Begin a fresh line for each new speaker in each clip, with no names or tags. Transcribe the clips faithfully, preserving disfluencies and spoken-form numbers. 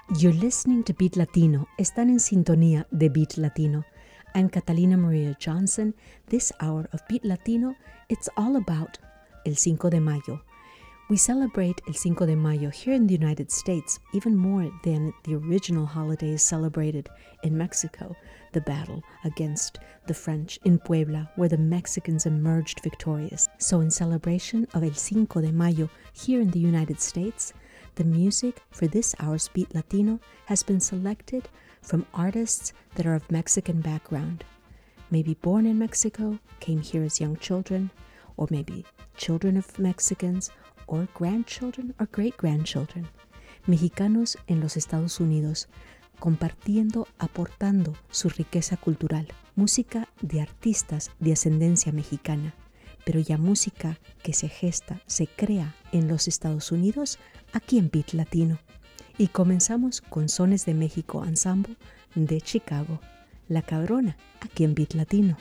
You're listening to Beat Latino. Están en sintonía de Beat Latino. I'm Catalina Maria Johnson. This hour of Beat Latino, it's all about El Cinco de Mayo. We celebrate El Cinco de Mayo here in the United States even more than the original holidays celebrated in Mexico, the battle against the French in Puebla, where the Mexicans emerged victorious. So in celebration of El Cinco de Mayo here in the United States, the music for this hour's Beat Latino has been selected from artists that are of Mexican background, maybe born in Mexico, came here as young children, or maybe children of Mexicans, or grandchildren or great-grandchildren, mexicanos en los Estados Unidos, compartiendo, aportando su riqueza cultural, música de artistas de ascendencia mexicana, pero ya música que se gesta, se crea en los Estados Unidos, aquí en Beat Latino. Y comenzamos con Sones de México Ensemble de Chicago, La Cabrona, aquí en Beat Latino.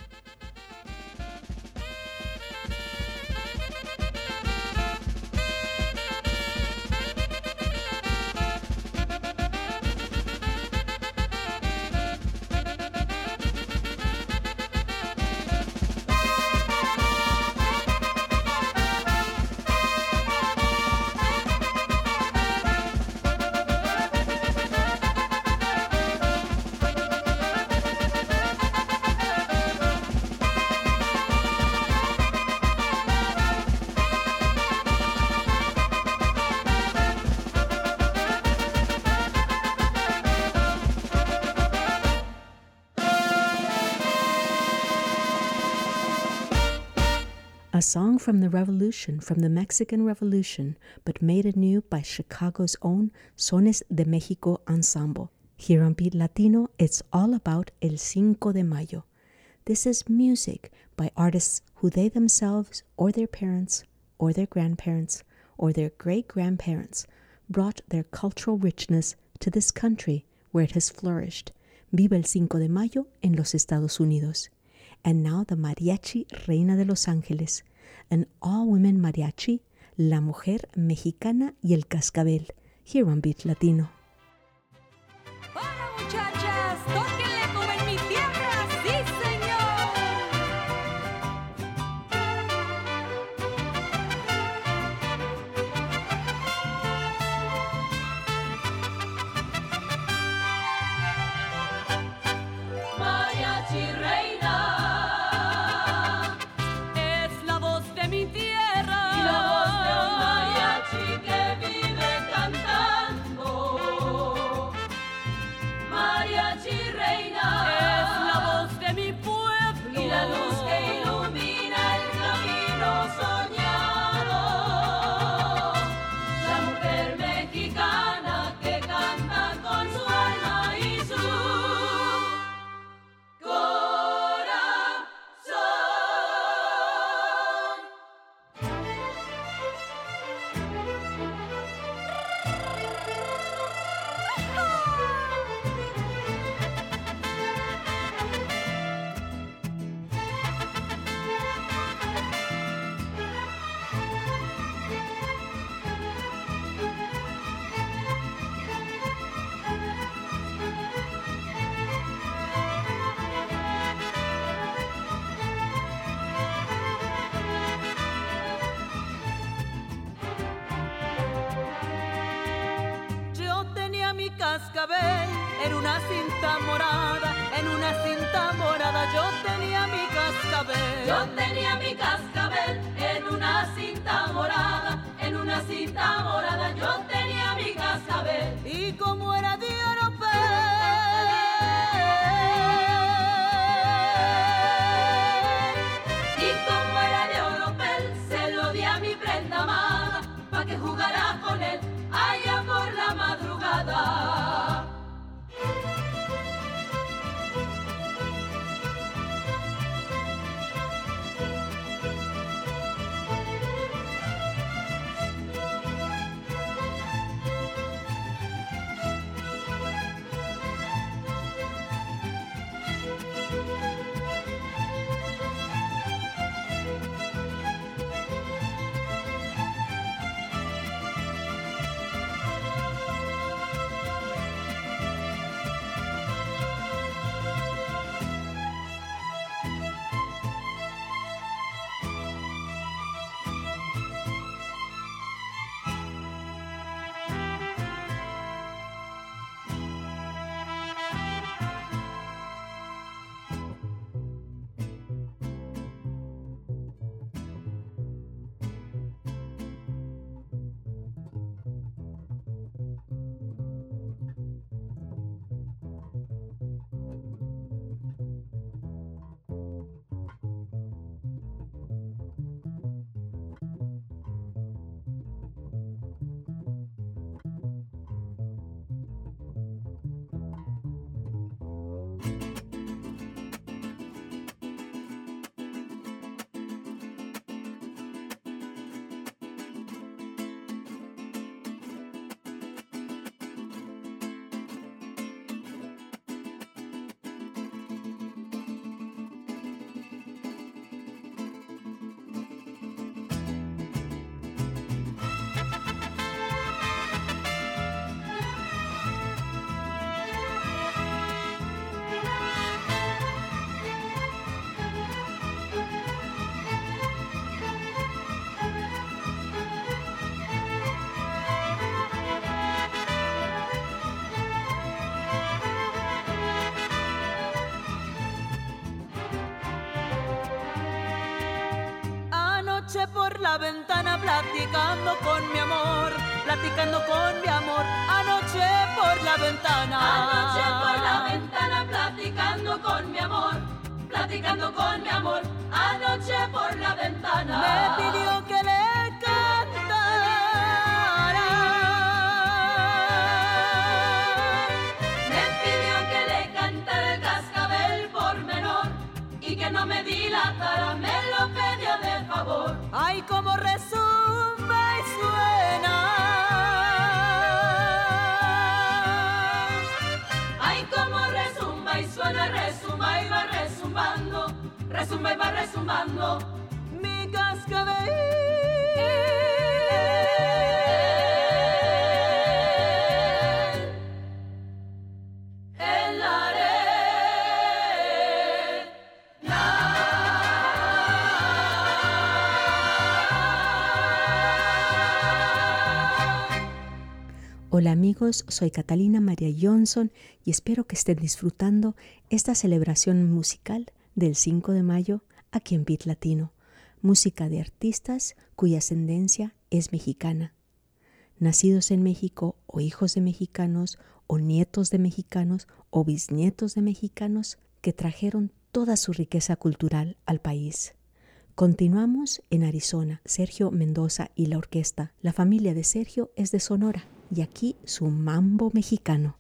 A song from the Revolution, from the Mexican Revolution, but made anew by Chicago's own Sones de México Ensemble. Here on Beat Latino, it's all about El Cinco de Mayo. This is music by artists who they themselves, or their parents, or their grandparents, or their great-grandparents brought their cultural richness to this country where it has flourished. Viva el Cinco de Mayo en los Estados Unidos. And now the Mariachi Reina de Los Ángeles, an all-women mariachi, La Mujer Mexicana y el Cascabel, here on Beat Latino.
Hola muchachas, tóquenle como en mi tierra, sí señor. Mariachi Reina.
Cascabel, en una cinta morada, en una cinta morada yo tenía mi cascabel.
Yo tenía mi cascabel en una cinta morada, en una cinta morada yo tenía mi cascabel.
Y como era de oropel,
y como era de oropel, se lo di a mi prenda amada, pa' que jugara con él allá por la madrugada.
por la ventana platicando con mi amor, platicando con mi amor, anoche por la ventana.
Anoche por la ventana platicando con mi amor, platicando con mi amor, anoche por la ventana.
Me pidió que le cantara,
me pidió que le cantara el cascabel por menor y que no me dilatara, me lo pidió de favor.
ay como resumba y suena,
ay como resumba y suena, resumba y va resumbando, resumba y va resumbando
mi cascabel.
en la arena.
Hola amigos, soy Catalina María Johnson y espero que estén disfrutando esta celebración musical del cinco de mayo aquí en Beat Latino, música de artistas cuya ascendencia es mexicana. Nacidos en México o hijos de mexicanos o nietos de mexicanos o bisnietos de mexicanos que trajeron toda su riqueza cultural al país. Continuamos en Arizona, Sergio Mendoza y la orquesta. La familia de Sergio es de Sonora y aquí su mambo mexicano.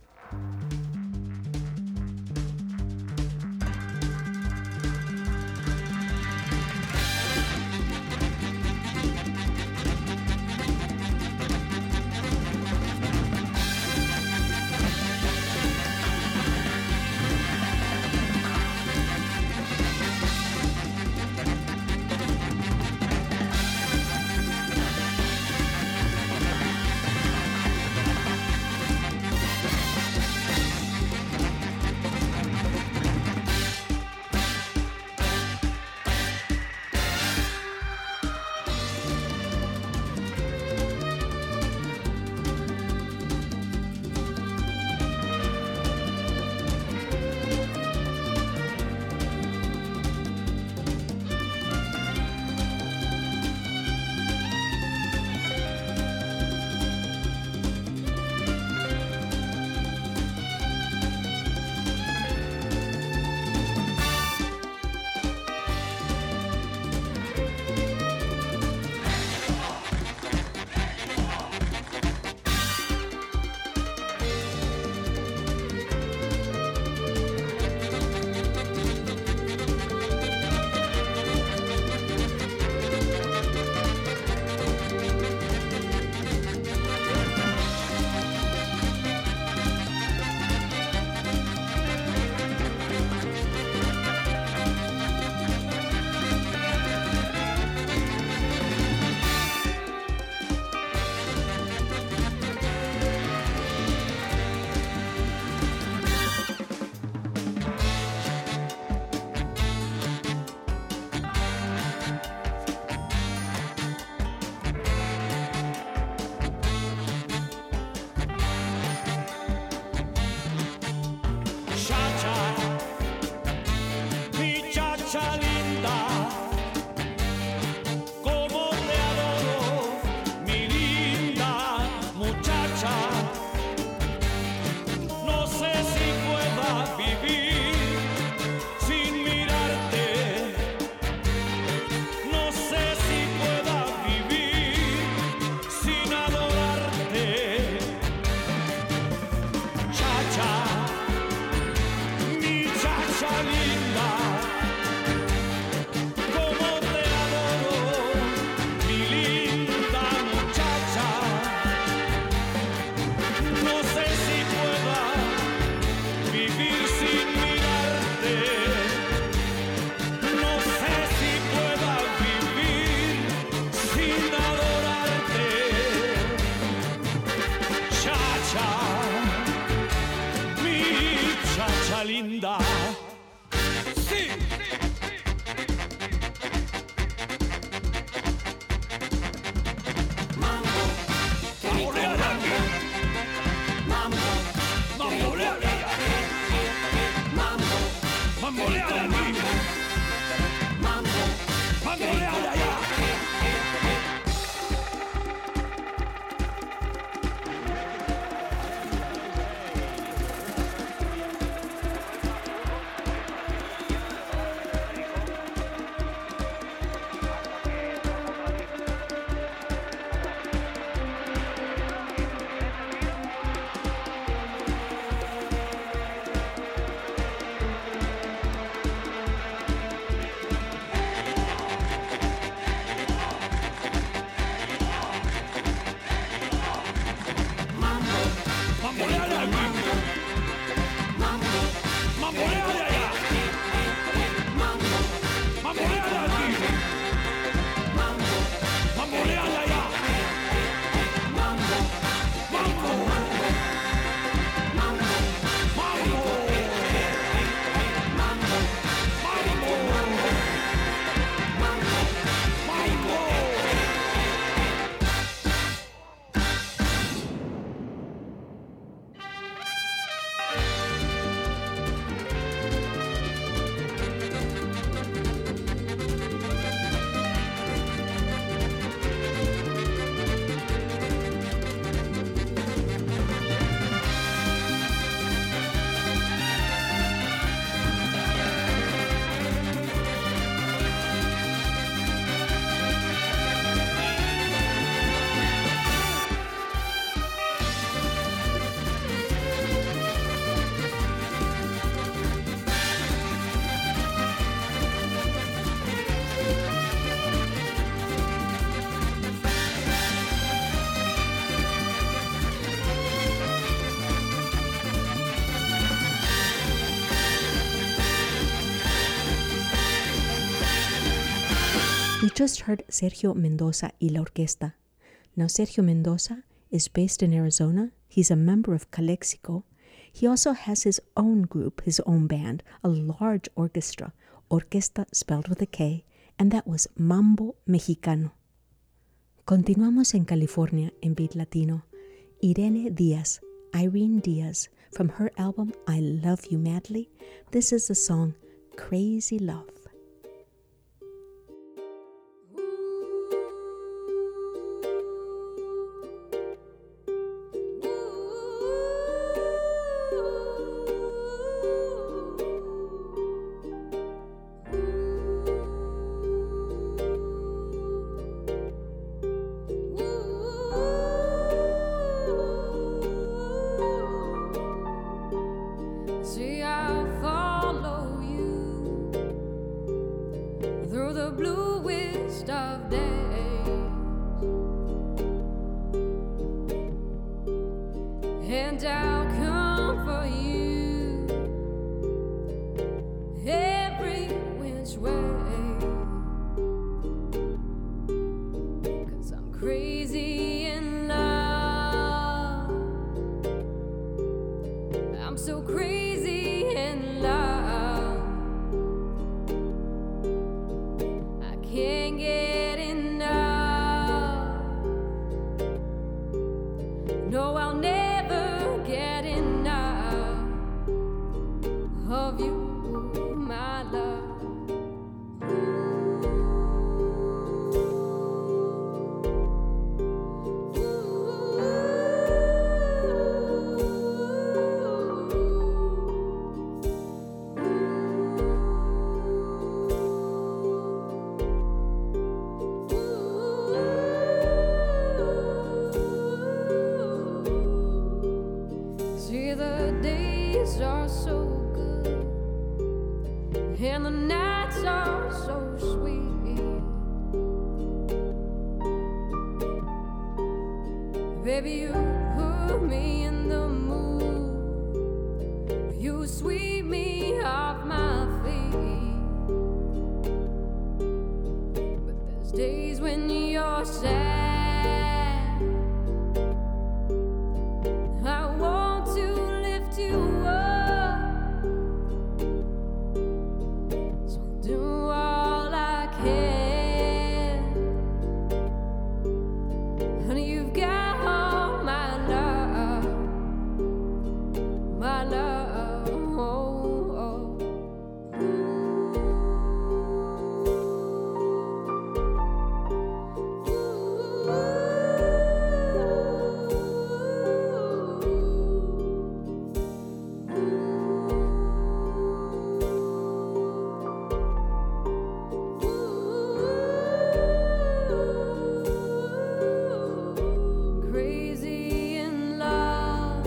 linda. Sí.
Mambo, mambo,
Mamboleale.
mambo,
Mamboleale al mambo.
mambo,
Mamboleale allá.
just heard Sergio Mendoza y la Orquesta. Now, Sergio Mendoza is based in Arizona. He's a member of Calexico. He also has his own group, his own band, a large orchestra, Orquesta spelled with a K, and that was Mambo Mexicano. Continuamos en California en Beat Latino. Irene Diaz, Irene Diaz, from her album I Love You Madly, this is the song Crazy Love.
See, I'll follow you through the bluest of days, and I'll come for you every which way, 'cause I'm crazy in love. I'm so crazy in love. I can't get enough. No, I'll never get enough of you, my love. See, the days are so good and the nights are so sweet. Baby, you put me in the mood. You sweep me off my feet. But there's days when you're sad. I want to lift you up, so I'll do all I can. Honey, you've got all my love, my love. Oh, oh. Crazy in love.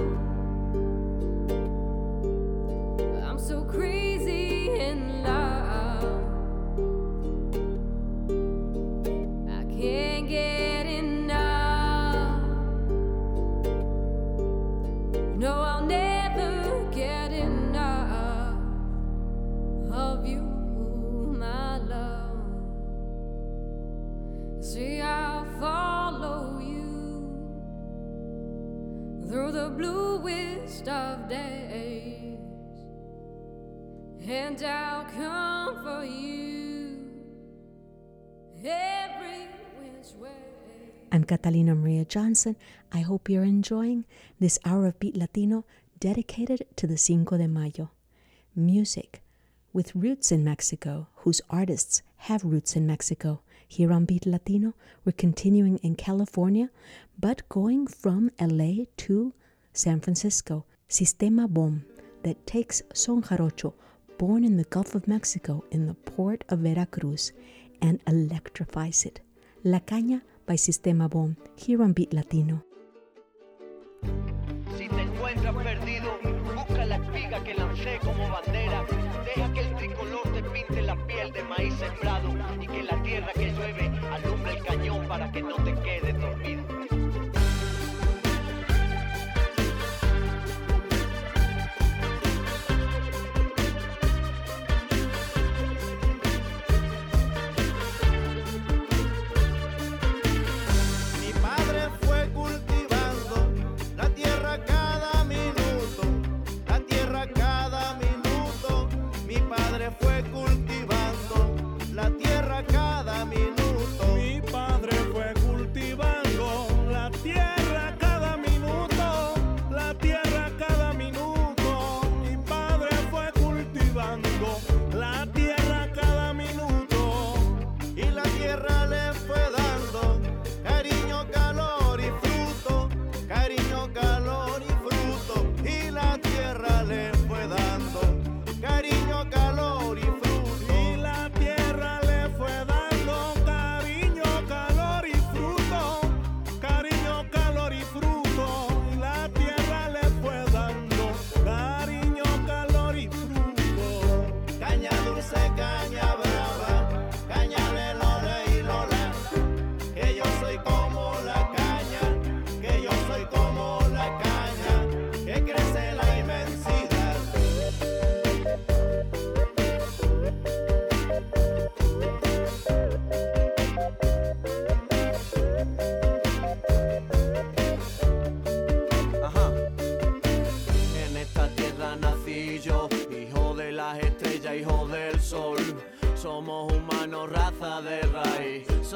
I'm so crazy in love. I can't get enough. No, I'll never get enough of you, my love. See, I'll follow you through the bluest of days, and I'll come for you every which way.
I'm Catalina Maria Johnson. I hope you're enjoying this hour of Beat Latino dedicated to the Cinco de Mayo. Music with roots in Mexico, whose artists have roots in Mexico. Here on Beat Latino, we're continuing in California, but going from L A to San Francisco. Sistema Bom, that takes son jarocho, born in the Gulf of Mexico in the port of Veracruz, and electrifies it. La Caña by Sistema Bom, here on Beat Latino.
Si te encuentras perdido, busca la espiga que lancé como bandera. Deja que el tricolor te pinte la piel de maíz sembrado y que la tierra que llueve alumbre el cañón para que no te quedes dormido.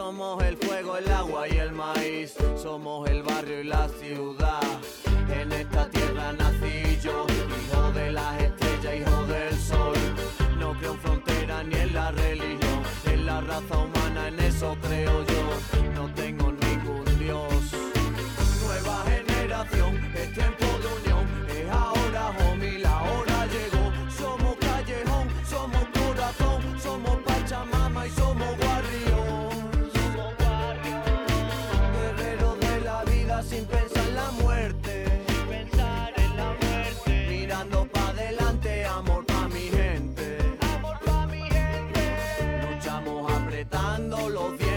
Somos el fuego, el agua y el maíz. Somos el barrio y la ciudad. En esta tierra nací yo, hijo de las estrellas, hijo del sol. No creo en frontera ni en la religión. En la raza humana, en eso creo yo. No tengo ningún dios. Nueva generación, es tiempo de unión. Es ahora, homie, la hora llegó. Somos callejón, somos corazón. Somos Pachamama y somos Guarrión. Somos Guarrión. Guerreros de la vida sin pensar en la muerte. Sin pensar en la muerte. Mirando pa' adelante, amor pa' mi gente. Amor pa' mi gente. Luchamos apretando los dientes.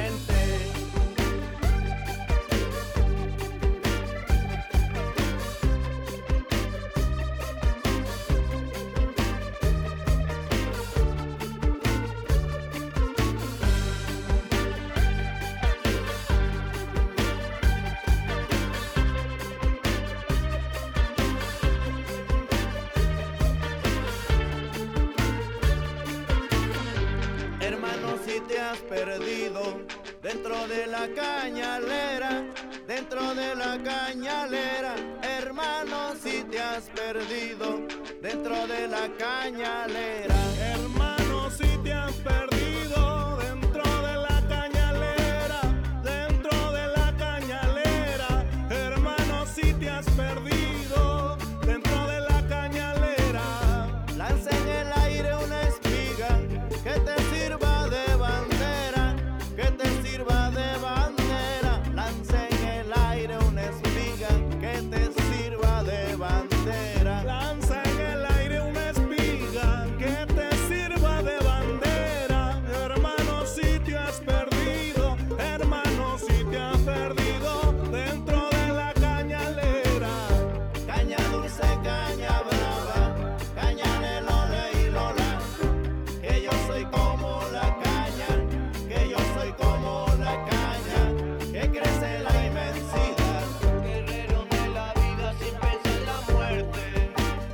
Perdido dentro de la cañalera, dentro de la cañalera, hermano, si te has perdido dentro de la cañalera, hermano, si te has perdido dentro de la cañalera, dentro de la cañalera, hermano, si te has perdido dentro de la cañalera, lanza en el aire una espiga que te sirva de bandera, que te sirva de bandera, lanza en el aire una espiga que te sirva de bandera, lanza en el aire una espiga que te sirva de bandera, hermano, si te has perdido, hermano, si te has perdido dentro de la cañalera, caña dulce, caña brava, caña de Lola y Lola, que yo soy como la caña, que yo soy como la caña, que crece la inmensidad, guerrero de la vida sin pensar en la muerte,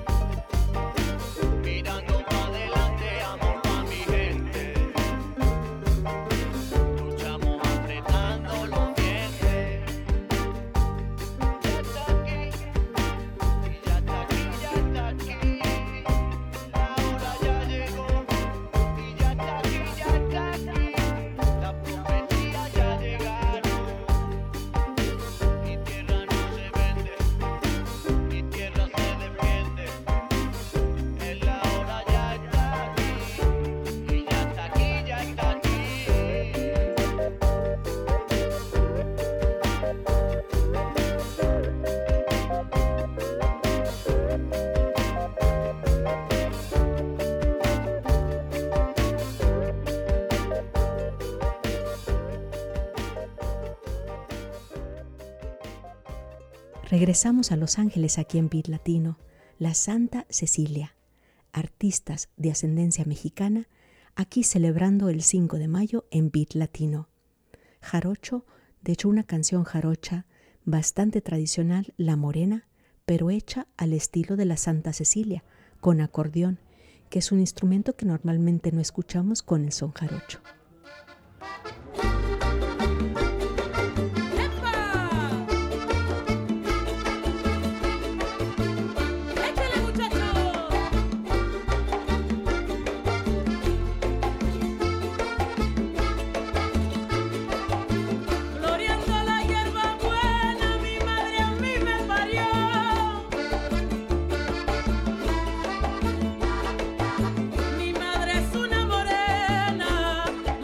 mirando pa' adelante, amor pa' mi gente, luchamos apretando los dientes, ya está aquí, y ya está aquí, ya está aquí, la hora ya llegó. Y ya está aquí, ya está aquí, las profecías ya llegaron. Mi tierra no se vende, mi tierra se defiende. En la hora ya está aquí, y ya está aquí, ya está aquí.
Regresamos a Los Ángeles aquí en Beat Latino. La Santa Cecilia, artistas de ascendencia mexicana, aquí celebrando el cinco de mayo en Beat Latino. Jarocho, de hecho una canción jarocha bastante tradicional, La Morena, pero hecha al estilo de la Santa Cecilia, con acordeón, que es un instrumento que normalmente no escuchamos con el son jarocho.
Mi madre es una morena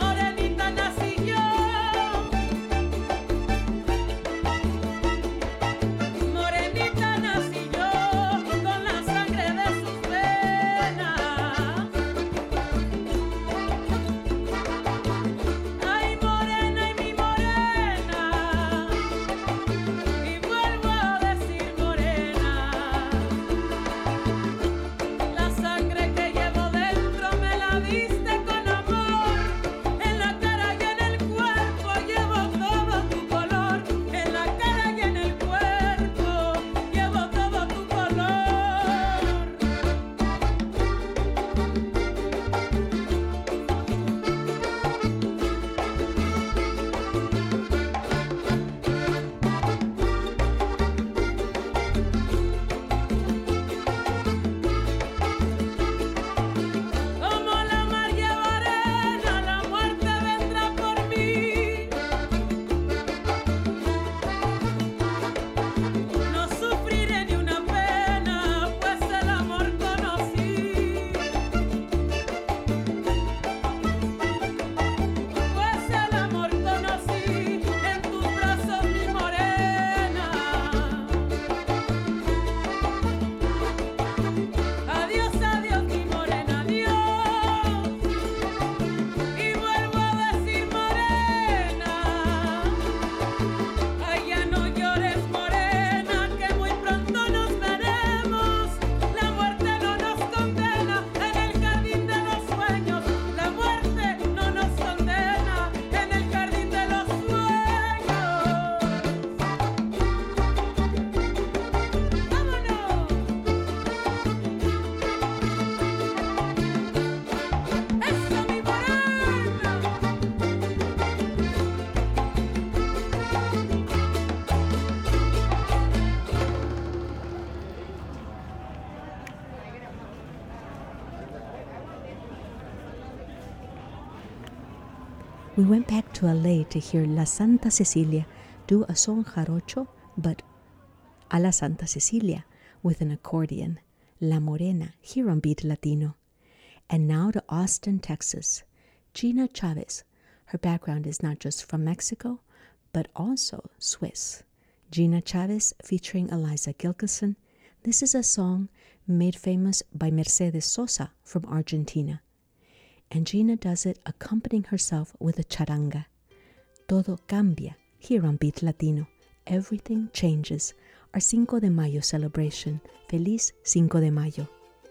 We went back to L A to hear La Santa Cecilia do a son jarocho, but a la Santa Cecilia with an accordion, La Morena, here on Beat Latino. And now to Austin, Texas. Gina Chavez. Her background is not just from Mexico, but also Swiss. Gina Chavez featuring Eliza Gilkison. This is a song made famous by Mercedes Sosa from Argentina. And Gina does it accompanying herself with a charanga. Todo cambia, here on Beat Latino. Everything changes. Our Cinco de Mayo celebration. Feliz Cinco de Mayo.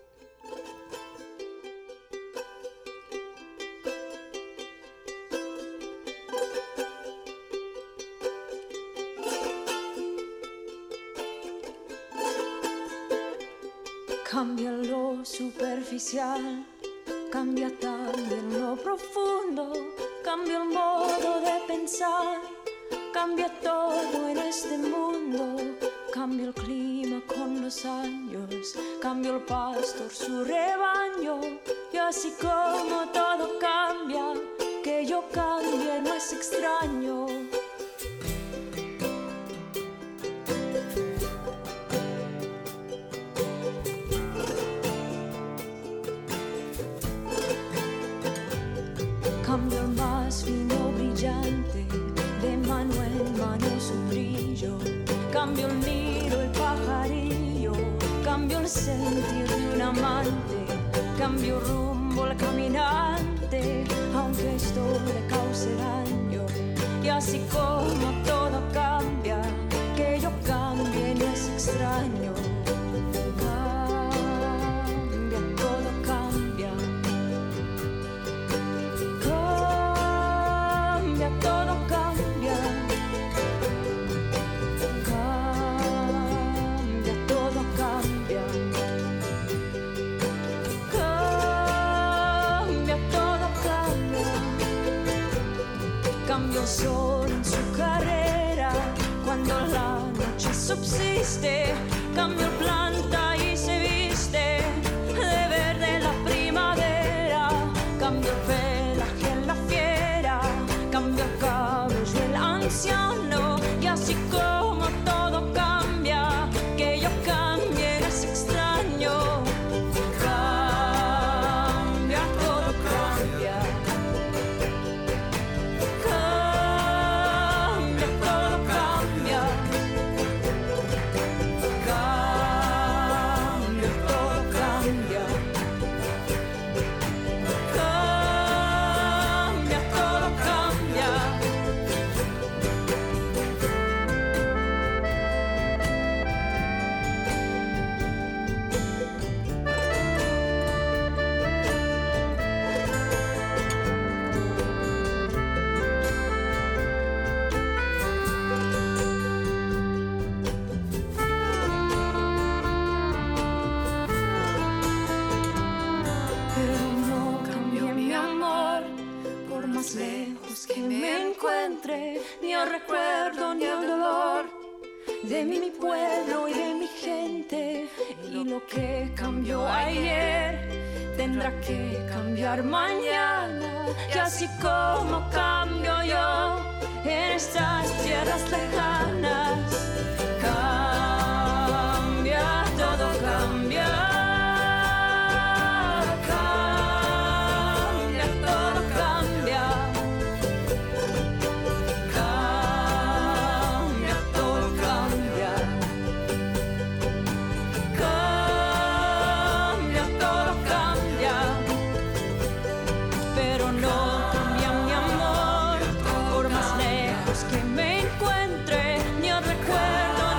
Cambia lo superficial, cambia también lo profundo, cambia el modo de pensar, cambia todo en este mundo, cambia el clima con los años, cambia el pastor su rebaño, y así como todo cambia, que yo cambie no es extraño. Cambio el más fino brillante, de mano en mano su brillo. Cambio el nido, el pajarillo. Cambio el sentir de un amante. Cambio rumbo al caminante, aunque esto le cause daño. Y así como todo cambia, que yo cambie no es extraño. Cambio el sol en su carrera cuando la noche subsiste. Cambio planta y se viste de verde la primavera. Cambio el pelaje en la fiera. Cambio el cabello el anciano. Y así como todo cambia, que yo cambie no es extraño. Cambia, todo cambia. Recuerdo ni el dolor de mi pueblo y de mi gente, y lo que cambió ayer tendrá que cambiar mañana, y así como cambio yo en estas tierras lejanas. Cambia, todo cambia. Que me encuentre, ni el recuerdo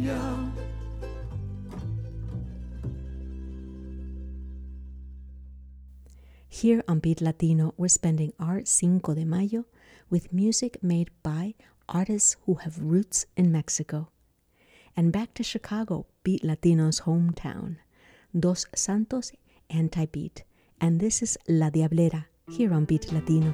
cambio.
Here on Beat Latino, we're spending our Cinco de Mayo with music made by artists who have roots in Mexico. And back to Chicago, Beat Latino's hometown, Dos Santos Anti-Beat. And this is La Diablera, here on Beat Latino.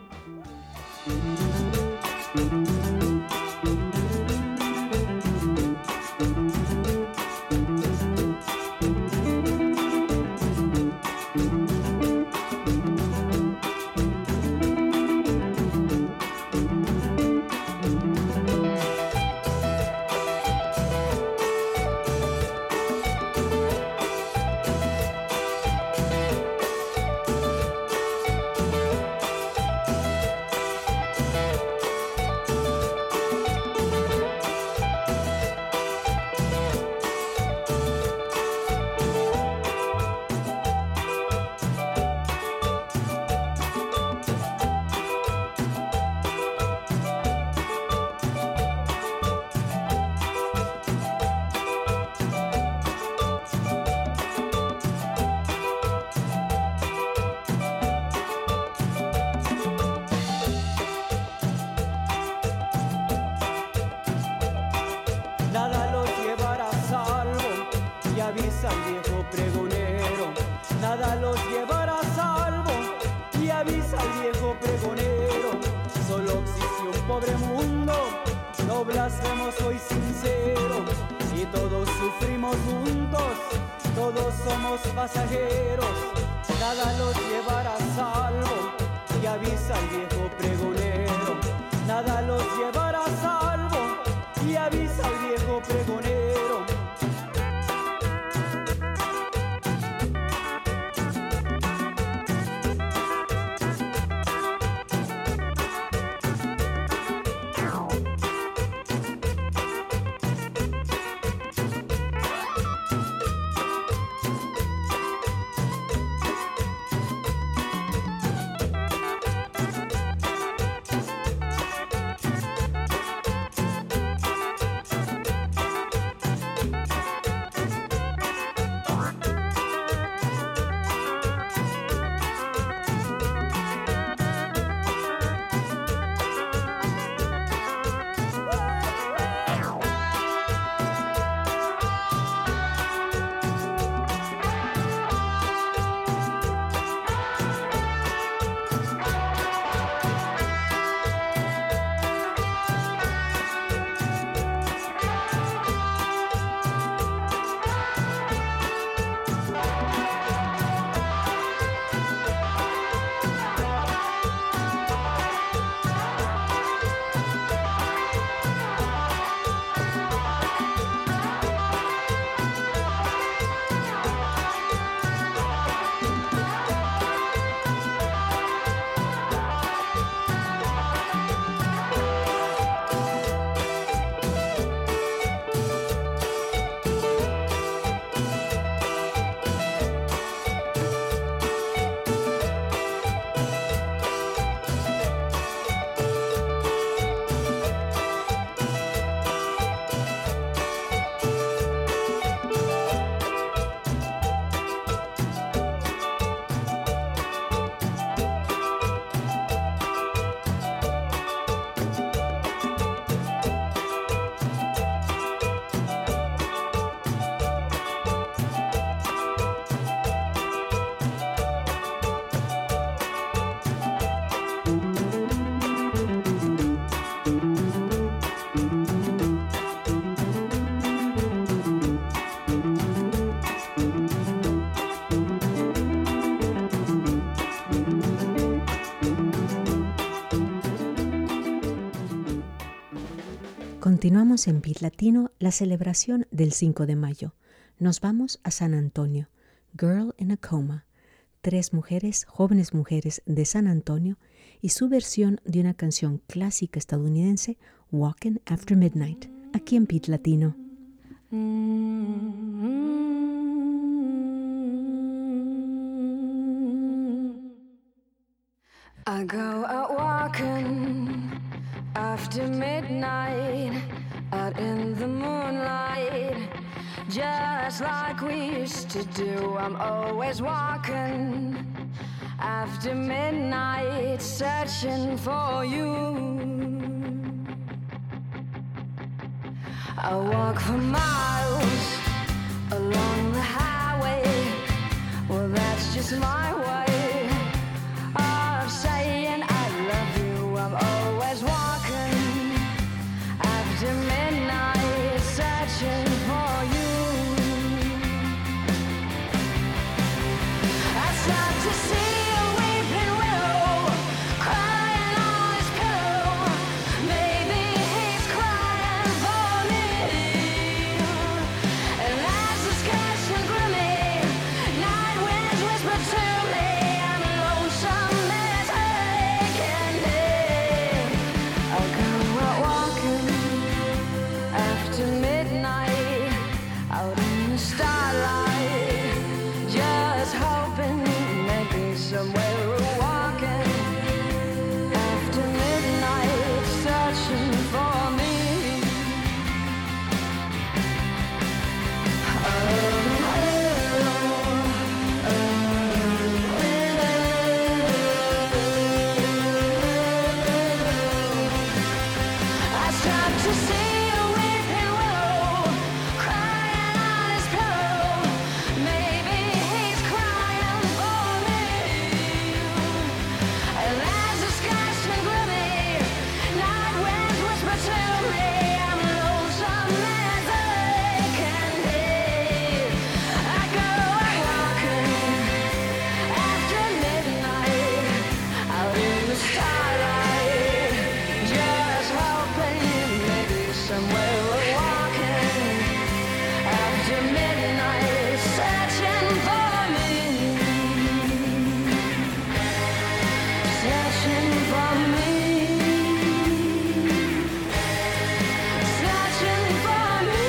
Continuamos en Beat Latino la celebración del cinco de mayo. Nos vamos a San Antonio, Girl in a Coma, tres mujeres, jóvenes mujeres de San Antonio y su versión de una canción clásica estadounidense, Walking After Midnight, aquí en Beat Latino.
I go out walking after midnight, out in the moonlight, just like we used to do. I'm always walking after midnight, searching for you. I walk for miles along the highway. Well, that's just my way of saying I love you. I'm always walking after midnight, searching for you. I start to see a weeping willow crying on his pillow. Maybe he's crying for me. And as the skies are gloomy, night winds whisper to me, I'm lonesome as I can hear. I'll go out walking after midnight, out in the starlight, just hoping maybe somewhere we're walking after midnight, searching for me. I start to see a weeping willow crying on his pillow. Maybe he's crying for me. And as the skies turn gloomy, night winds whisper to me, I'm lonesome as I can hear. I go out walking after midnight, out in the starlight, just hoping maybe somewhere we're walking after midnight, searching for me, searching for me, searching for me.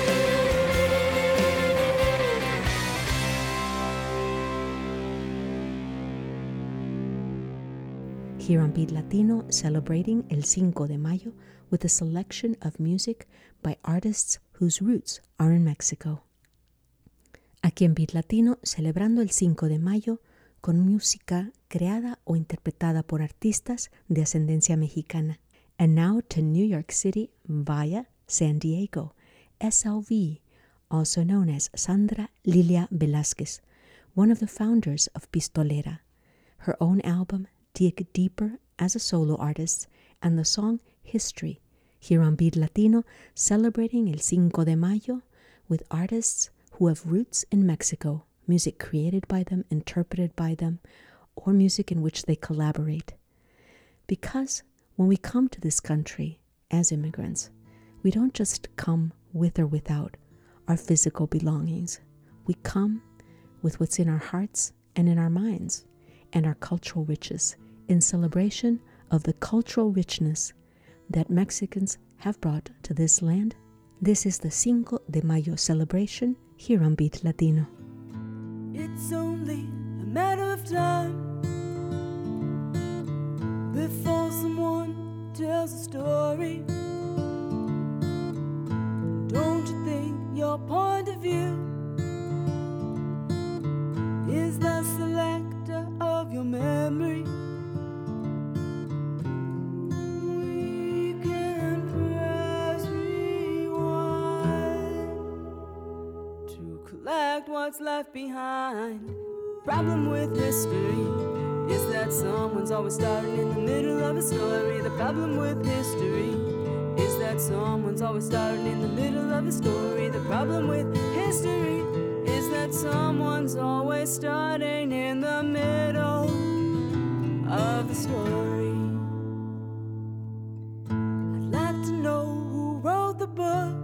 Here on Beat Latino, celebrating el cinco de mayo with a selection of music by artists whose roots are in Mexico. Aquí en Beat Latino, celebrando el cinco de mayo con música creada o interpretada por artistas de ascendencia mexicana. And now to New York City via San Diego, S L V, also known as Sandra Lilia Velázquez, one of the founders of Pistolera. Her own album, Dig Deeper, as a solo artist, and the song History, here on Beat Latino, celebrating el cinco de mayo with artists who have roots in Mexico, music created by them, interpreted by them, or music in which they collaborate. Because when we come to this country as immigrants, we don't just come with or without our physical belongings. We come with what's in our hearts and in our minds, and our cultural riches, in celebration of the cultural richness that Mexicans have brought to this land. This is the Cinco de Mayo celebration here on Beat Latino.
It's only a matter of time before someone tells a story. Don't you think your point of view is the selector of your memory? We can press rewind to collect what's left behind. Problem with history is that someone's always starting in the middle of a story. The problem with history is that someone's always starting in the middle of a story. The problem with history is that someone's always starting in the middle of the story. I'd like to know who wrote the book,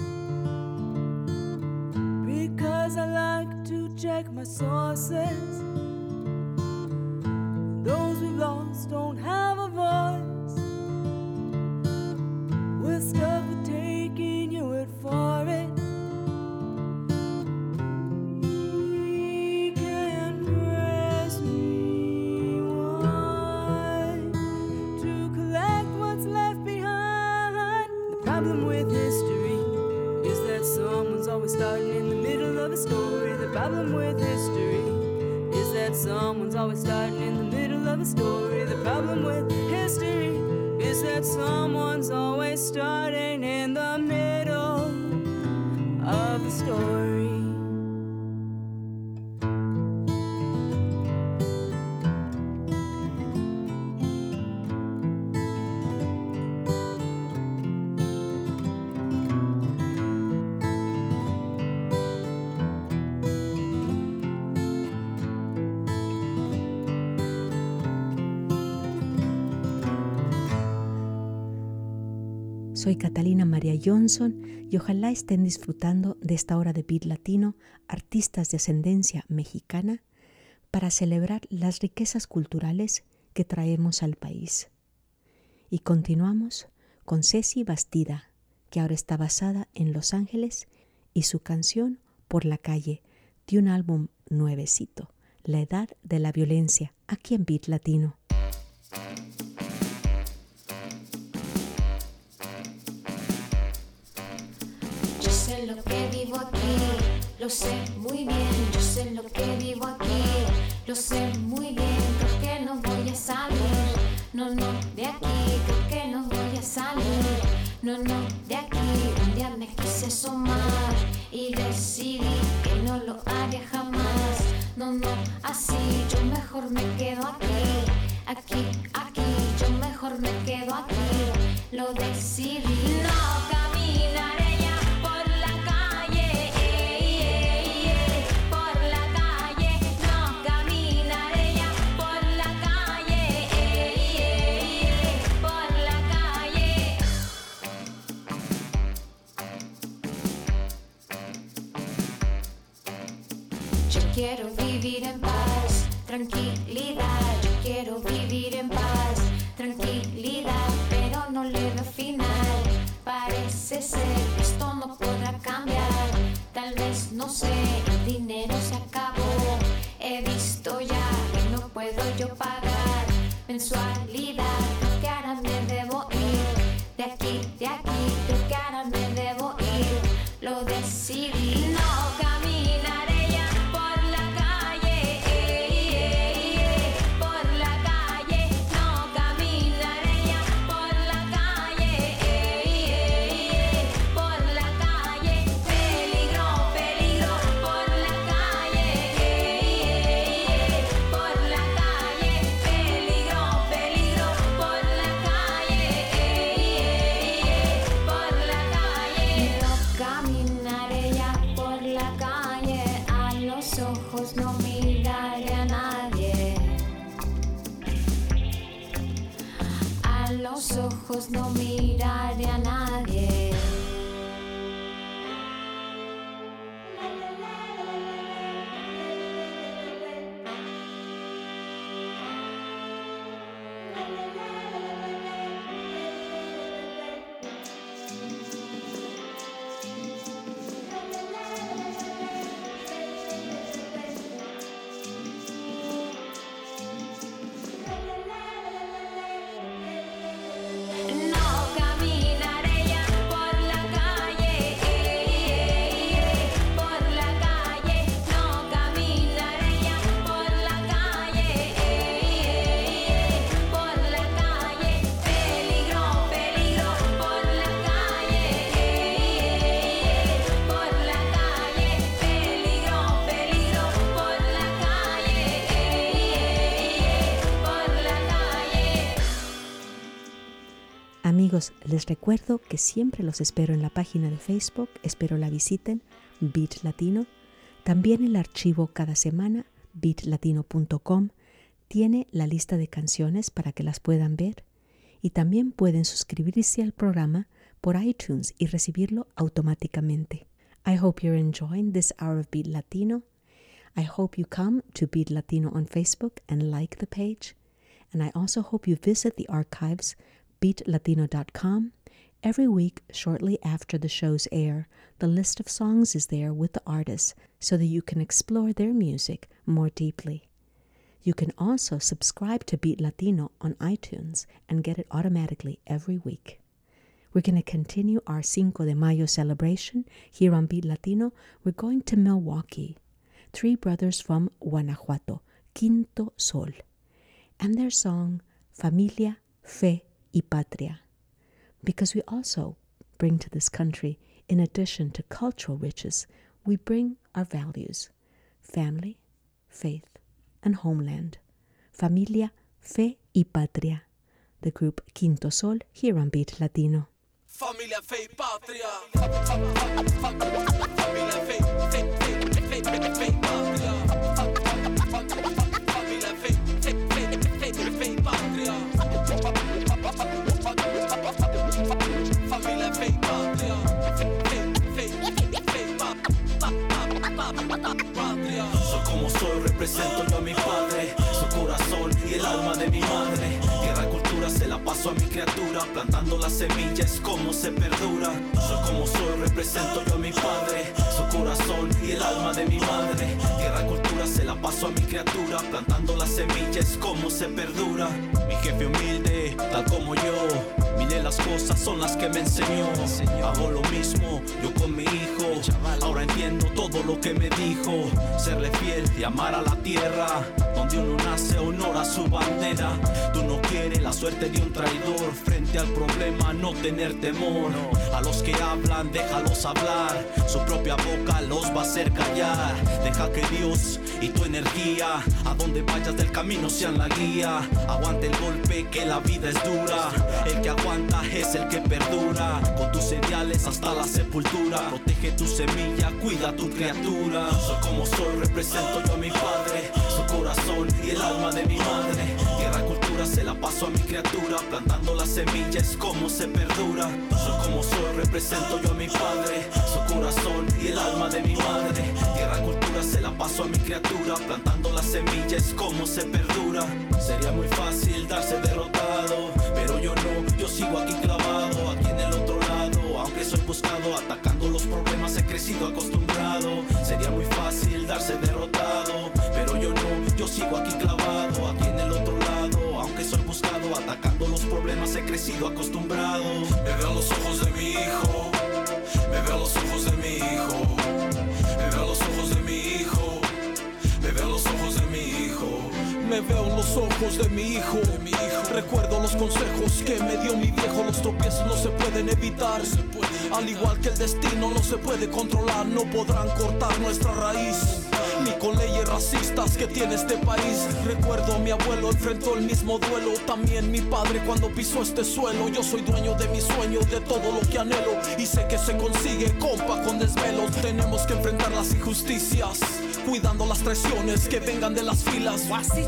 because I like to check my sources. Those we've lost don't have a voice. We're stuck with taking your word for it. We can press rewind to collect what's left behind. The problem with history is that someone's always starting in the middle of a story. The problem with history is that someone's always starting in the middle of a story. The problem with history is that someone's always starting in the middle of the story.
Soy Catalina María Johnson y ojalá estén disfrutando de esta hora de Beat Latino, artistas de ascendencia mexicana, para celebrar las riquezas culturales que traemos al país. Y continuamos con Ceci Bastida, que ahora está basada en Los Ángeles, y su canción Por la calle, de un álbum nuevecito, La edad de la violencia, aquí en Beat Latino.
Lo que vivo aquí, lo sé muy bien. Yo sé lo que vivo aquí, lo sé muy bien. Creo que no voy a salir, no, no, de aquí. Creo que no voy a salir, no, no, de aquí. Un día me quise asomar y decidí que no lo haría jamás. No, no, así yo mejor me quedo aquí, aquí, aquí. Yo mejor me quedo aquí, lo decidí. No caminaré. Quiero vivir en paz, tranquilidad. Yo quiero vivir en paz, tranquilidad. Pero no le veo final. Parece ser que esto no podrá cambiar. Tal vez, no sé, el dinero se acabó. He visto ya que no puedo yo pagar mensualidad. Creo que ahora me debo ir de aquí, de aquí. Creo que ahora me debo ir. Lo decidí. No caminaré. Ojos no miraré a nadie.
Amigos, les recuerdo que siempre los espero en la página de Facebook, espero la visiten, Beat Latino. También el archivo cada semana, beat latino punto com, tiene la lista de canciones para que las puedan ver. Y también pueden suscribirse al programa por iTunes y recibirlo automáticamente. I hope you're enjoying this hour of Beat Latino. I hope you come to Beat Latino on Facebook and like the page. And I also hope you visit the archives, beat latino dot com. Every week, shortly after the shows air, the list of songs is there with the artists so that you can explore their music more deeply. You can also subscribe to Beat Latino on iTunes and get it automatically every week. We're going to continue our Cinco de Mayo celebration here on Beat Latino. We're going to Milwaukee. Three brothers from Guanajuato, Quinto Sol, and their song Familia, Fe y Patria. Because we also bring to this country, in addition to cultural riches, we bring our values: family, faith, and homeland. Familia, Fe y Patria. The group Quinto Sol here on Beat Latino.
Familia, fe y patria. Familia, fe, fe, fe, fe, fe, fe y patria. Familia, fe, fe, fe, fe, fe y patria. Familia, fe y patria. Fe, fe, fe y patria. Soy como soy, represento yo a mi padre, su corazón y el alma de mi madre. Tierra, cultura, se la paso a mi criatura, plantando las semillas, como se perdura. Soy como soy, represento yo a mi padre, su corazón y el alma de mi madre. Tierra, cultura, se la paso a mi criatura, plantando las semillas, como se perdura. Mi jefe humilde, tal como yo, miré las cosas, son las que me enseñó. Hago lo mismo, yo con mi hijo. Ahora entiendo todo lo que me dijo. Serle fiel y amar a la tierra, donde uno nace, honora su bandera. Tú no quieres la suerte de un traidor, frente al problema no tener temor. A los que hablan, déjalos hablar, su propia boca los va a hacer callar. Deja que Dios y tu energía, a donde vayas del camino, sean la guía. Aguante el golpe, que la vida es dura. El que aguanta es el que perdura. Con tus cereales hasta la sepultura, protege tu semilla, cuida tu criatura. Soy como soy, represento yo a mi padre, su corazón y el alma de mi madre. Tierra, cultura, se la paso a mi criatura, plantando las semillas, como se perdura. Soy como soy, represento yo a mi padre, su corazón y el alma de mi madre. Tierra, cultura, se la paso a mi criatura, plantando las semillas, como se perdura. Sería muy fácil darse derrotado, pero yo no, yo sigo aquí clavado, aquí en el otro lado. Aunque soy buscado, atacando los problemas, he crecido acostumbrado. Sería muy fácil darse derrotado, pero yo no, yo sigo aquí clavado, aquí en el otro lado. Aunque soy buscado, atacando los problemas, he crecido acostumbrado. Me veo a los ojos de mi hijo, me veo a los ojos de mi hijo, me veo a los ojos de mi hijo, me veo a los ojos de mi hijo. Me veo en los ojos de mi hijo, de mi hijo. Recuerdo los consejos que me dio mi viejo. Los tropiezos no se pueden evitar, no se puede. Al igual que el destino no se puede controlar. No podrán cortar nuestra raíz, ni con leyes racistas que tiene este país. Recuerdo a mi abuelo, enfrentó el mismo duelo. También mi padre cuando pisó este suelo. Yo soy dueño de mis sueños, de todo lo que anhelo, y sé que se consigue, compa, con desvelos. Tenemos que enfrentar las injusticias, cuidando las traiciones que vengan de las filas.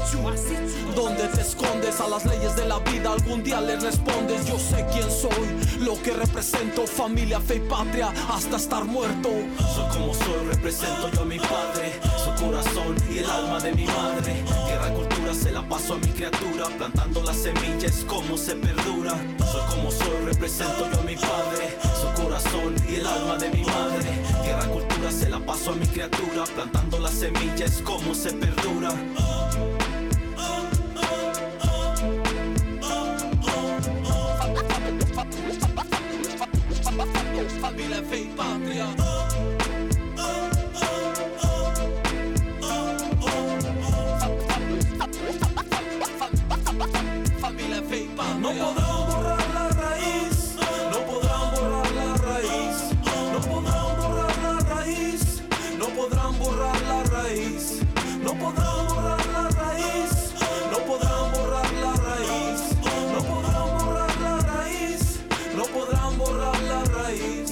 Donde te escondes a las leyes de la vida, algún día les respondes. Yo sé quién soy, lo que represento, familia, fe y patria, hasta estar muerto. Soy como soy, represento yo a mi padre, su corazón y el alma de mi madre. Tierra, cultura, se la paso a mi criatura, plantando las semillas, como se perdura. Soy como soy, represento yo a mi padre, su corazón y el alma de mi madre. Tierra, cultura, se la paso a mi criatura, plantando las semillas, como se perdura. Familia, fe y patria. Familia, fe y patria. No podrán borrar la raíz, no podrán borrar la raíz, no podrán borrar la raíz, no podrán borrar la raíz, no podrán borrar la raíz, no podrán borrar la raíz, no podrán borrar la raíz, no podrán borrar la raíz.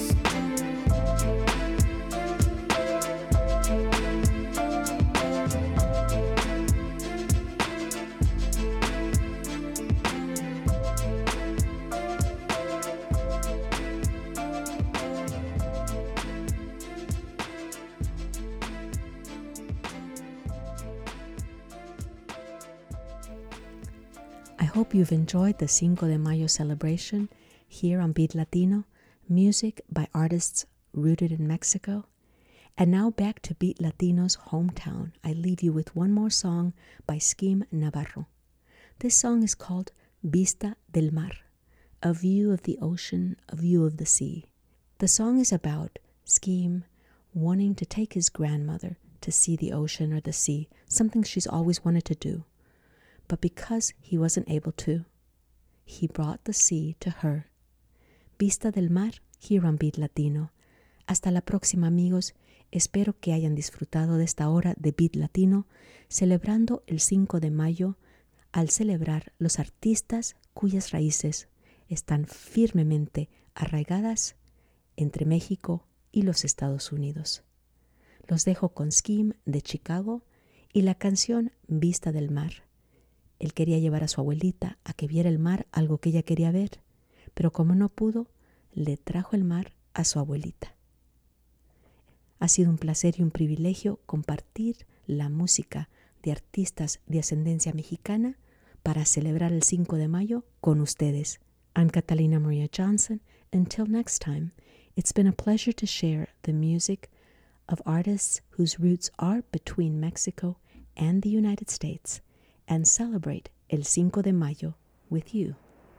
I hope you've enjoyed the Cinco de Mayo celebration here on Beat Latino, music by artists rooted in Mexico. And now back to Beat Latino's hometown. I leave you with one more song by Scheme Navarro. This song is called Vista del Mar, a view of the ocean, a view of the sea. The song is about Scheme wanting to take his grandmother to see the ocean or the sea, something she's always wanted to do. But because he wasn't able to, he brought the sea to her. Vista del Mar, here on Beat Latino. Hasta la próxima, amigos. Espero que hayan disfrutado de esta hora de Beat Latino, celebrando el cinco de mayo, al celebrar los artistas cuyas raíces están firmemente arraigadas entre México y los Estados Unidos. Los dejo con Scheme de Chicago y la canción Vista del Mar. Él quería llevar a su abuelita a que viera el mar, algo que ella quería ver, pero como no pudo, le trajo el mar a su abuelita. Ha sido un placer y un privilegio compartir la música de artistas de ascendencia mexicana para celebrar el cinco de mayo con ustedes. I'm Catalina Maria Johnson. Until next time, it's been a pleasure to share the music of artists whose roots are between Mexico and the United States and celebrate el cinco de mayo with you.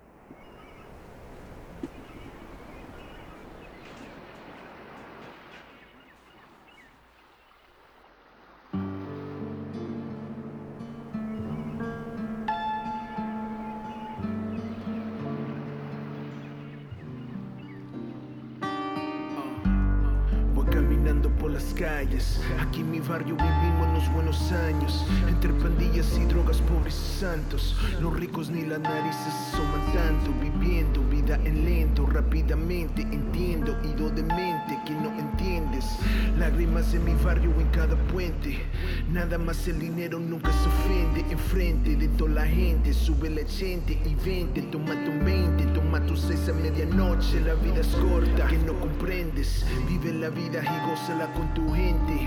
Las calles, aquí en mi barrio vivimos los buenos años, entre pandillas y drogas, pobres y santos. Los ricos ni las narices se asoman tanto, viviendo vida en lento, rápidamente entiendo, ido de mente que no entiendes. Lágrimas en mi barrio en cada puente, nada más el dinero nunca se ofende. Enfrente de toda la gente, sube la gente y vente, tómate un veinte, toma tu seis a medianoche. La vida es corta, que no comprendes, vive la vida y gózala con tu gente.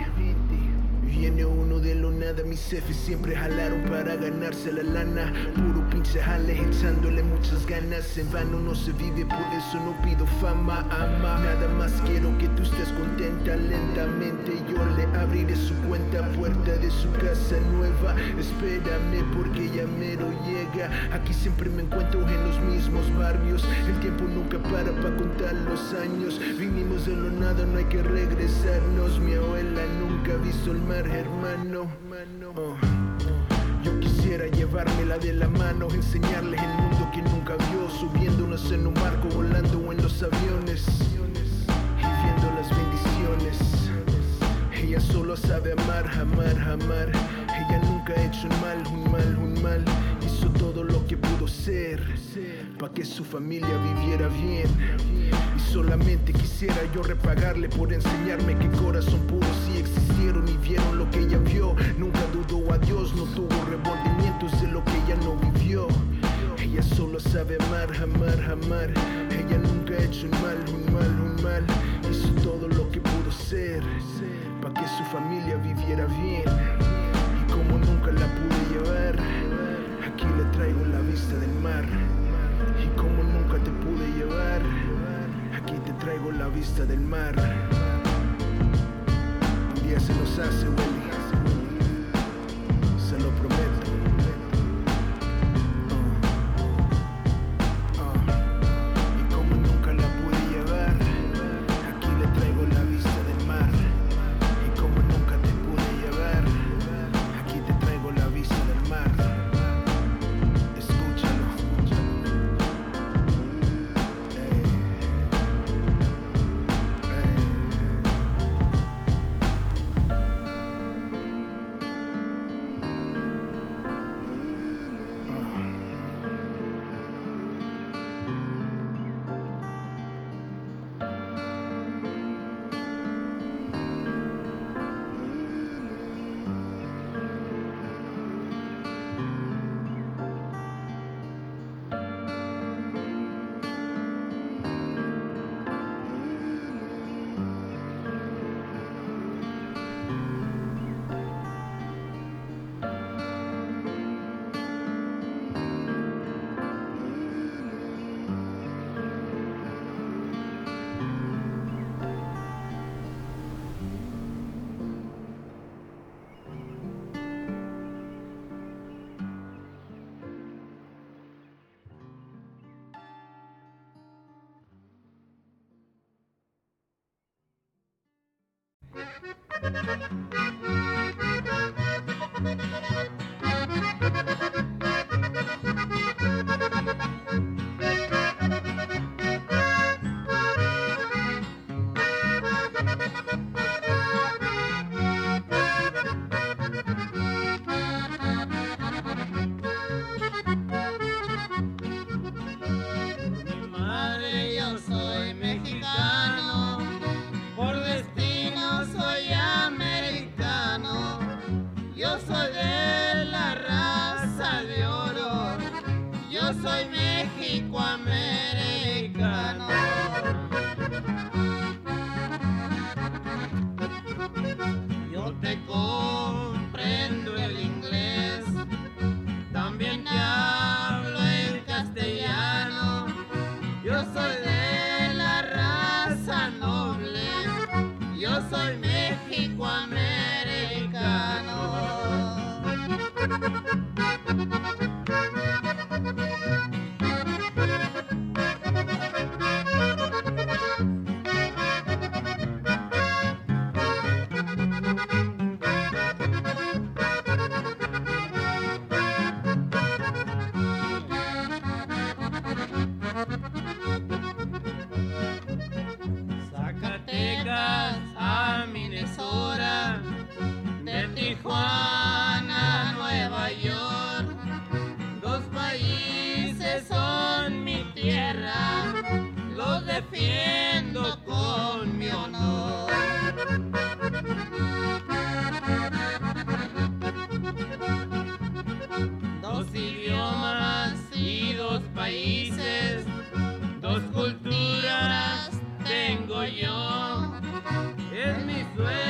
Viene uno de lo nada, mis jefes siempre jalaron para ganarse la lana. Puro pinche jale, echándole muchas ganas. En vano no se vive, por eso no pido fama, ama. Nada más quiero que tú estés contenta. Lentamente yo le abriré su cuenta, puerta de su casa nueva. Espérame porque ya mero llega. Aquí siempre me encuentro en los mismos barrios. El tiempo nunca para pa' contar los años. Vinimos de lo nada, no hay que regresarnos. Mi abuela nunca ha visto el mar, hermano. Oh. Yo quisiera llevármela de la mano, enseñarles el mundo que nunca vio, subiéndonos en un barco, volando en los aviones y viendo las bendiciones. Ella solo sabe amar, amar, amar. Ella nunca ha hecho un mal, un mal, un mal. Hizo todo lo que pudo ser pa' que su familia viviera bien. Y solamente quisiera yo repagarle por enseñarme que corazón puro sí existieron y vieron lo que ella vio. Nunca dudó a Dios, no tuvo remordimientos de lo que ella no vivió. Ella solo sabe amar, amar, amar. Ella nunca ha hecho un mal, un mal, un mal. Hizo todo lo que pudo ser pa' que su familia viviera bien. Y como nunca la pude llevar, aquí le traigo la vista del mar. Y como nunca te pude llevar, aquí te traigo la vista del mar. Un día se nos hace, Willy, se lo prometo.
Dos culturas tengo yo, es mi sueño.